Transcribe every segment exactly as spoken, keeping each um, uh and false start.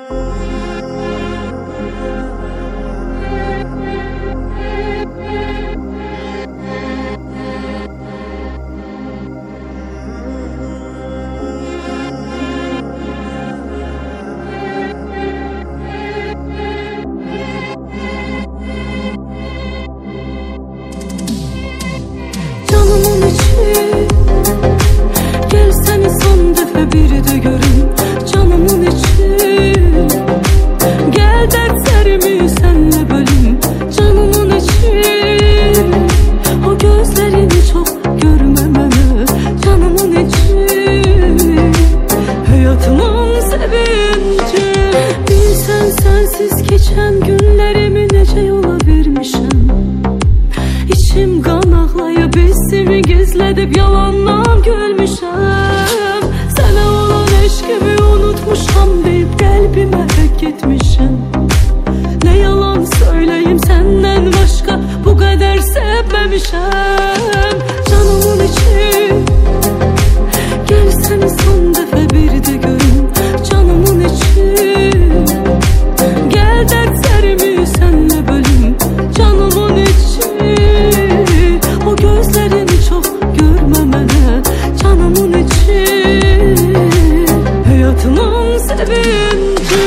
Gel seni son defa bir de görün canımın içi. Gel dertlerimi senle bölün canımın içi. O gözlerini çok görmemeli canımın içi. Hayatımın sevinci. Bilsen sensiz geçen günlerimi nece yola vermişim. İçim kan ağlayıp hissimi gizledip yalandan gülmüşəm. Sana olan eşkimi unutmuşam deyip kalbime gitmişim. Ne yalan söyleyeyim senden başka bu kadar sevmemişəm. Canımın içi gel seni son defa bir de görün canımın içi. Gel dertlerimi senle bölün canımın içi. O gözlerini çok görmemeli canımın içi. Hayatımın sevinci.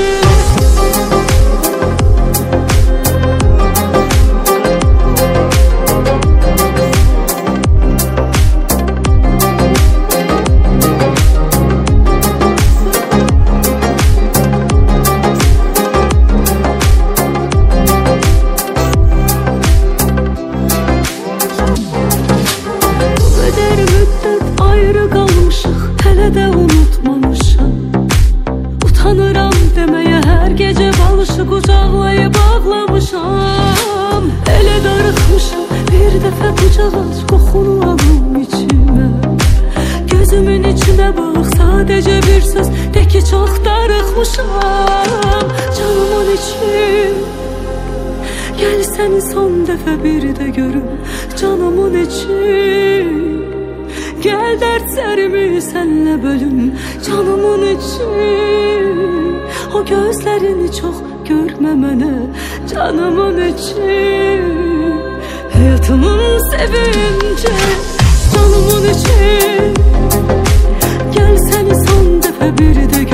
Ayrı qalmışıq, hələ də unutmamışam. Utanıram deməyə hər gecə balışı qucaqlayıb ağlamışam. Elə darıxmışam, bir dəfə qucaq aç, qoxunu alım içimə. Gözümün içinə bax, sadəcə bir söz de ki çox darıxmışam. Canımın içim gel səni son dəfə bir də görüm canımın içi. Gel dertlerimi senle bölün canımın içi. O gözlerini çok görmemene canımın içi. Hayatımın sevinci canımın içi. Gel seni son defa bir de